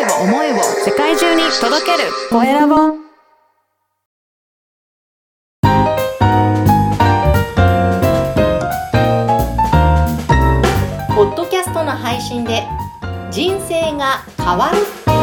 を思いを世界中に届けるコエラボ。ポッドキャストの配信で人生が変わる。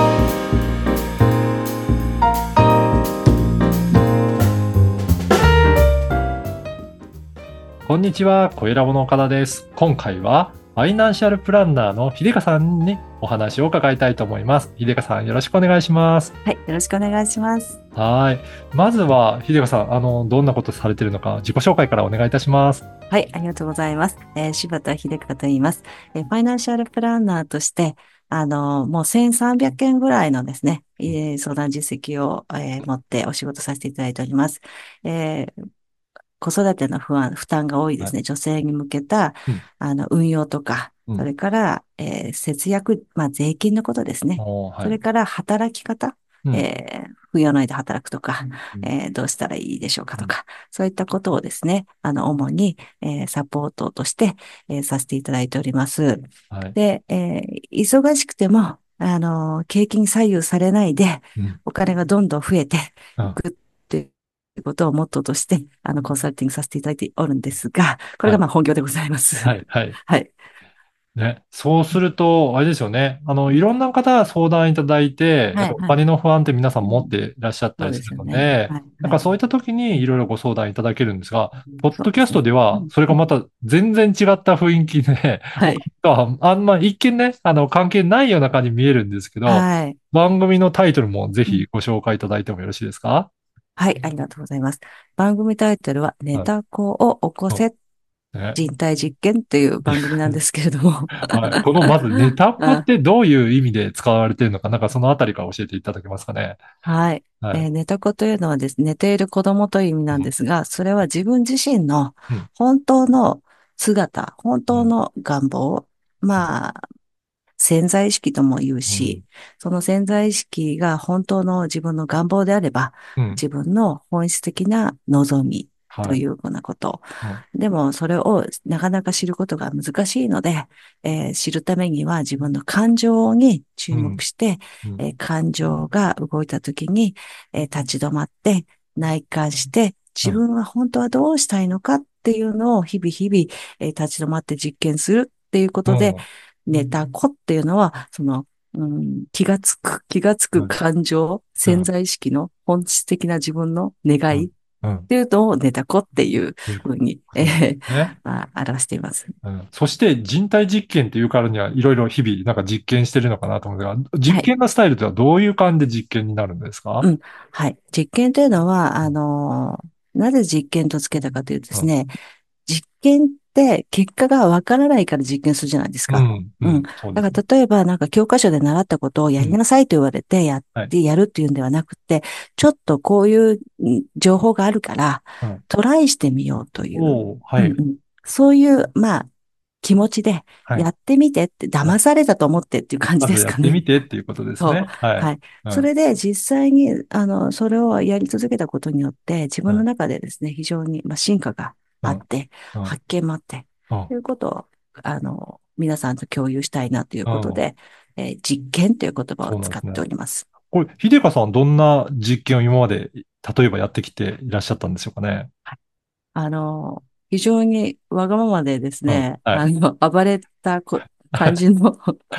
こんにちは、コエラボの岡田です。今回はファイナンシャルプランナーの秀香さんにお話を伺いたいと思います。秀香さん、よろしくお願いします。 はい、よろしくお願いします。 はい。まずは、秀香さん、どんなことされているのか、自己紹介からお願いいたします。 はい、ありがとうございます。柴田秀香と言います。ファイナンシャルプランナーとして、もう1300件ぐらいのですね、相談実績を、持ってお仕事させていただいております。子育ての負担が多いですね、女性に向けた、運用とか、それから、節約、税金のことですね。それから働き方、扶養内で働くとか、どうしたらいいでしょうかとか、そういったことをですね、主に、サポートとして、させていただいております。で、忙しくても、景気に左右されないで、お金がどんどん増えていくっていうことをモットーとして、コンサルティングさせていただいておるんですが、これが本業でございます。 はい、はい。 はい。 ね、そうすると、あれですよね。いろんな方相談いただいて、やっぱお金の不安って皆さん持っていらっしゃったりするので、なんかそういった時にいろいろご相談いただけるんですが、ポッドキャストでは、それがまた全然違った雰囲気で、一見ね、関係ないような感じに見えるんですけど、番組のタイトルもぜひご紹介いただいてもよろしいですか？ はい、ありがとうございます。番組タイトルは、ネタ子を起こせ。人体実験という番組なんですけれども。 はい。このまずネタ子ってどういう意味で使われているのか、なんかそのあたりから教えていただけますかね。 はい。ネタ子というのはですね、寝ている子供という意味なんですが、それは自分自身の本当の姿、本当の願望、潜在意識とも言うし、その潜在意識が本当の自分の願望であれば、自分の本質的な望みというようなこと。でも、それをなかなか知ることが難しいので、知るためには自分の感情に注目して、感情が動いたときに、立ち止まって内観して、自分は本当はどうしたいのかっていうのを日々日々、立ち止まって実験するっていうことで、ネタ子っていうのは、気がつく感情、潜在意識の本質的な自分の願いっていうのをネタ子っていうふうに、表しています。 そして人体実験っていうからにはいろいろ日々なんか実験してるのかなと思うんですが、実験のスタイルとはどういう感じで実験になるんですか？ はい。実験というのは、なぜ実験とつけたかというとですね、実験って結果がわからないから実験するじゃないですか。だから例えばなんか教科書で習ったことをやりなさいと言われてやるっていうんではなくて、ちょっとこういう情報があるから、トライしてみようという、そういう、気持ちでやってみてって、騙されたと思ってっていう感じですかね。 やってみてっていうことですね。 はい。それで実際に、それをやり続けたことによって、自分の中でですね、非常に、進化があって、発見もあって、ということを、皆さんと共有したいなということで、実験という言葉を使っております。 これ、秀香さん、どんな実験を今まで、例えばやってきていらっしゃったんでしょうかね。 非常にわがままでですね、暴れた感じの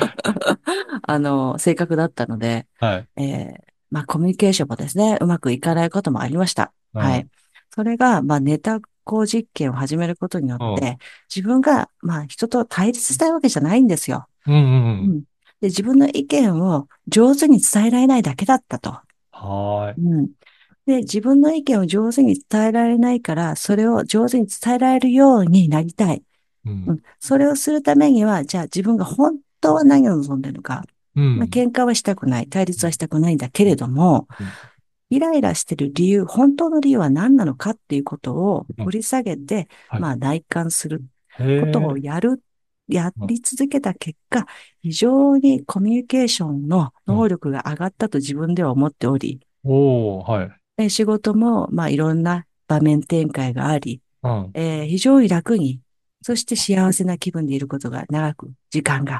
性格だったので、コミュニケーションもですね、うまくいかないこともありました。はい。それが、ネタ講実験を始めることによって、自分が、人と対立したいわけじゃないんですよ。で、自分の意見を上手に伝えられないだけだったと。で、自分の意見を上手に伝えられないから、それを上手に伝えられるようになりたい。それをするためには、じゃあ自分が本当は何を望んでいるのか。喧嘩はしたくない。対立はしたくないんだけれども、イライラしている理由、本当の理由は何なのかっていうことを掘り下げて、内観することをやり続けた結果、非常にコミュニケーションの能力が上がったと自分では思っており、仕事も、いろんな場面展開があり、非常に楽に、そして幸せな気分でいることが長く、時間が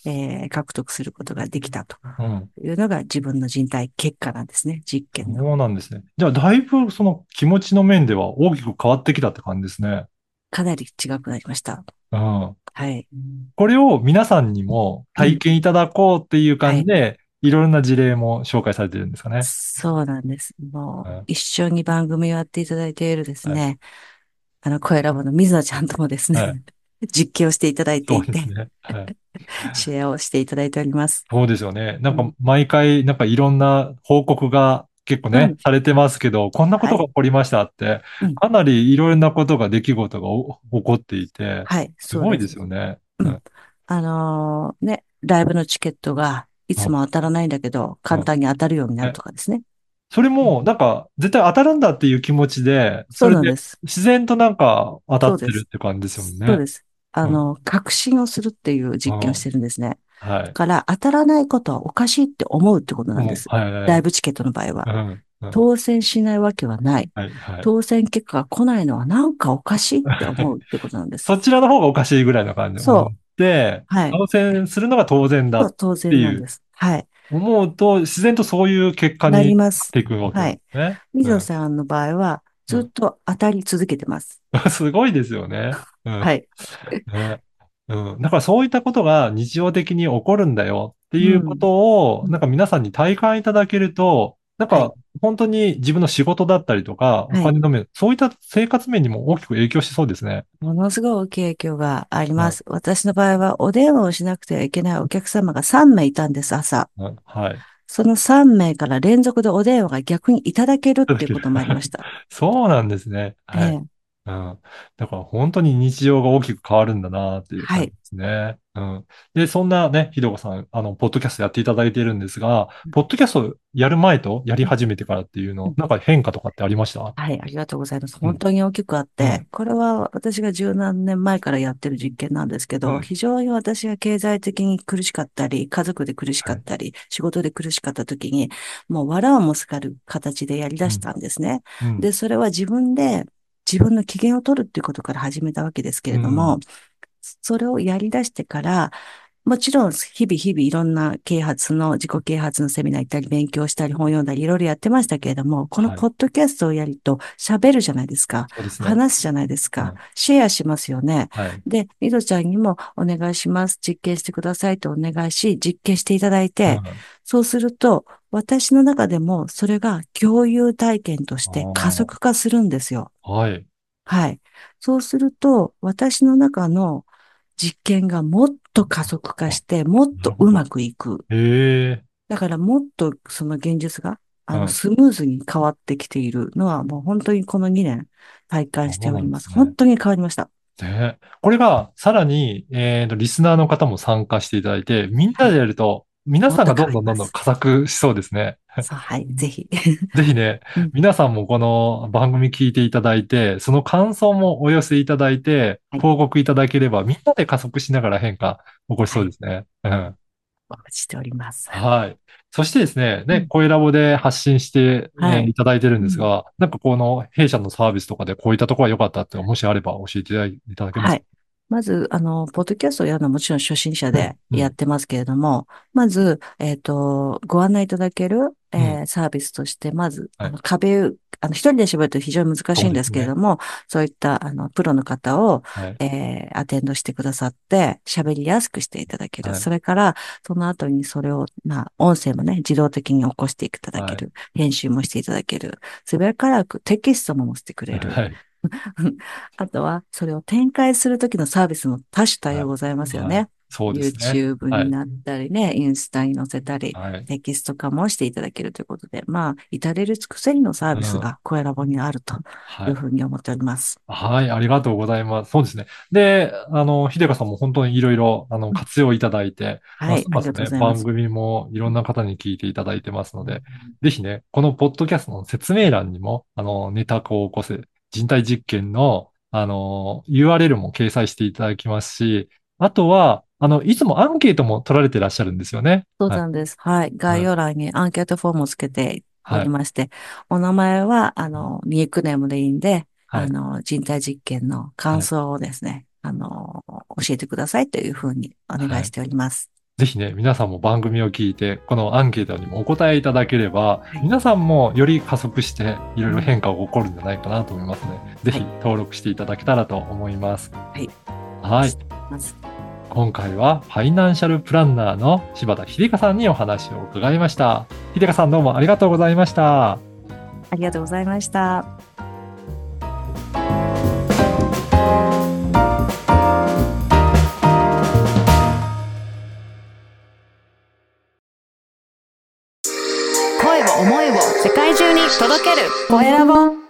獲得することができたとうん。 いうのが自分の人体結果なんですね、実験の。 そうなんですね。じゃあ、だいぶその気持ちの面では大きく変わってきたって感じですね。 かなり違くなりました。 うん。 はい。 これを皆さんにもうん。 体験いただこうっていうはい。 感じで、いろんな事例も紹介されてるんですかね。 そうなんです。もう、 うん。 一緒に番組をやっていただいているですはい。 ね、声ラボの水野ちゃんともですね、 はい。 実験をしていただいていて、 そうですね。はい。 シェアをしていただいております。 そうですよね。なんかうん。 毎回、なんかいろんな報告が結構ね、 うん。 されてますけど、こんなこはい。 とが起こりましたって、 うん。 かなりいろんなことが、出来事が起こっていて、 はい。 すごいでそうです。 すよね。 うん。 うん。 ね、ライブのチケットがいつうん。 も当たらないんだけど、 うん。 簡単に当たるようになるね、 とかですね。 それうん。 も、なんか、絶対当たるんだっていう気持ちで、それでそうなんです。 自然となんか当たってるそうです。 って感じですよね。 そうです。 うん。 確信をするっていう実験をしうん。 てるんですね。 はい。 だから、当たらないことはおかしいって思うってことなんでもう、 す。 はい、はい。 ライブチケットの場合は。 うん。うん。 当選しないわけはない。 はい、はい。 当選結果が来ないのはなんかおかしいって思うってことなんです。 そちらの方がおかしいぐらいの感じで思っそう。 て、 はい。 当選するのが当然だっそう、当ていう然なんです。はい。 思うと、自然とそういう結果なりになます。 っていくわけなんではい。 すね。 水野うん。 さんの場合は、ずっうん。 と当たり続けてます。 すごいですよね。うん。 はい。 ね。うん。だからそういったことが日常的に起こるんだよってうん。 いうことを、 うん。 なんか皆さんに体感いただけると、なんはい。 か本当に自分の仕事だったりとか、おはい。 金の面、そういった生活面にも大きく影響しそうですね。 ものすごい大きい影響がありうん。 ます。私の場合は、お電話をしなくてはいけないお客様が3名いたんです、朝。 うん。はい。 その3名から連続でお電話が逆にいただけるっていうこともありました。 そうなんですね。はい。 ええ。 うん。だから本当に日常が大きく変わるんだなっていう感じではい。 すね。うん。で、そんなね、ひどこさん、ポッドキャストやっていただいているんですが、ポッドキャストやる前とやり始めてからっていうの、なんか変化とかってありました？ はい、ありがとうございます。 うん。 本当に大きくあって、 うん。 これは私が十何年前からやってる実験なんですけど、 うん。 非常に私が経済的に苦しかったり、家族で苦しかはい。 ったり、仕事で苦しかった時に、もう藁をもすがる形でやり出しうん。 たんですね。 うん。 で、それは自分で自分の機嫌を取るっていうことから始めたわけですけれども、 うん。 それをやり出してから、もちろん、日々いろんな自己啓発のセミナー行ったり、勉強したり、本読んだり、いろいろやってましたけれども、このはい。 ポッドキャストをやると喋るじゃないですか。 そうですね。 話すじゃないですか。 うん。 シェアしますよね。 はい。 で、みどちゃんにもお願いします。実験してくださいとお願いし、実験していただいて、 うん。 そうすると、私の中でもそれが共有体験としあて加速あ。 化するんですよ。 はい。 はい。そうすると、私の中の実験がもっと加速化あ、 して、もっなるほど。 とうまくいく。 へえ。 だからもっとその現実が、 うん。 スムーズに変わってきているのは、もう本当にこの2年体感してそうなおります。 んですね。 本当に変わりました。 ね。これが、さらに、リスナーの方も参加していただいて、みんなではい。 やると、皆もっとさんがどんどんどんどん変わります。 加速しそうですね。 そう、はい。ぜひ。 ぜひね、 うん。 皆さんもこの番組聞いていただいて、その感想もお寄せいただいて、 はい。 報告いただければ、みんなで加速しながら変化起こしはい。 そうですね。うん。 お待ちしております。 はい。そしてですね、 うん。 声ラボで発信して、 はい。 いただいてるんうん。 ですが、なんかこの弊社のサービスとかでこういったところが良かったっていうのがもしあれば教えていただけますか？ はい。まず、ポッドキャストをやるのはもちろん初心者うん、 でうん、 やってますけれども、まず、ご案内いただける、 うん。 サービスとして、まず、 はい。 一人で喋ると非常に難しいんですそうですね。 けれども、そういった、プロの方を、 はい。 アテンドしてくださって、喋りやすくしていただける。 はい。 それから、その後にそれを、音声もね、自動的に起こしていただはい。 ける。編集もしていただける。それからテキストも載せてくれる。 はい。 あとは、それを展開するときのサービスも多種多はい。 様ございますよはい。 ね。 そうですね。 YouTube はい。 になったりね、インスタに載せたり、 はい。 テキスト化もしていただけるということで、至れり尽くせりのサーうん。 ビスが声ラボにあるとはい。 いうふうに思っております。 はい。ありがとうございます。そうですね。で、ひでかさんも本当にいろいろ、 うん。 活用いただいて、 はい、 ますありがとうごますね、 ざいます。 番組もいろんな方に聞いていただいてますので、ぜひね、このポッドキャストの説明欄にも、ネタを起こせ、人体実験の、URL も掲載していただきますし、あとは、いつもアンケートも取られてらっしゃるんですよね。はい。 そうなんです。はい。概うん。 要欄にアンケートフォームをつけておはい。 りまして、お名前は、ニックネームでいいんで、 はい。 人体実験の感はい。 想をですね、教えてくださいというふうにお願はい。 いしております。 ぜひね、皆さんも番組を聞いて、このアンケートにもお答えいただければ、皆さんもより加速して、いろいろ変化が起こるんじゃないかなと思いますね。ぜひ登録していただけたらと思います。 はい。 はい。今回はファイナンシャルプランナーの柴田秀香さんにお話を伺いました。秀香さんどうもありがとうございました。 ありがとうございました。 声を思いを世界中に届けるコエラボ。